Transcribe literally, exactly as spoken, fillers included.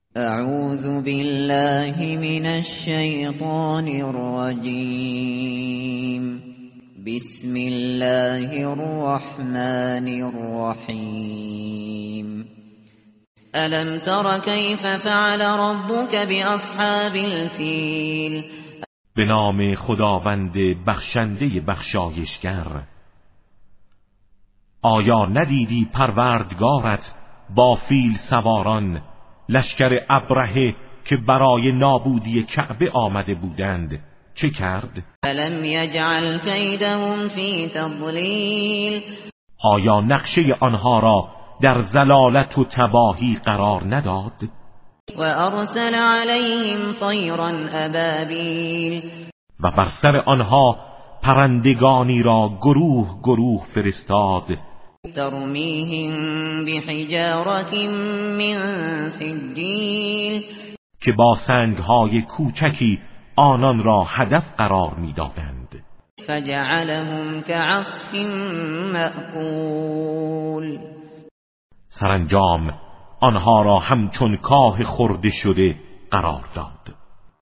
اعوذ بالله من الشیطان الرجیم. بسم الله الرحمن الرحیم. الم تر کیف فعل ربک باصحاب الفیل. به نام خداوند بخشنده بخشایشگر. آیا ندیدی پروردگارت با فیل سواران، لشکر ابرهه که برای نابودی کعبه آمده بودند چه کرد؟ الم یجعل کیدهم فی تضلیل. آیا نقشه آنها را در ضلالت و تباهی قرار نداد؟ و ارسل علیهم طیرا ابابیل. و بر سر آنها پرندگانی را گروه گروه فرستاد. ترمیهم بحجارة من سجیل. که با سنگهای کوچکی آنان را هدف قرار می‌دادند. فجعلهم كعصف مأکول. سرانجام آنها را همچون کاه خورده شده قرار داد.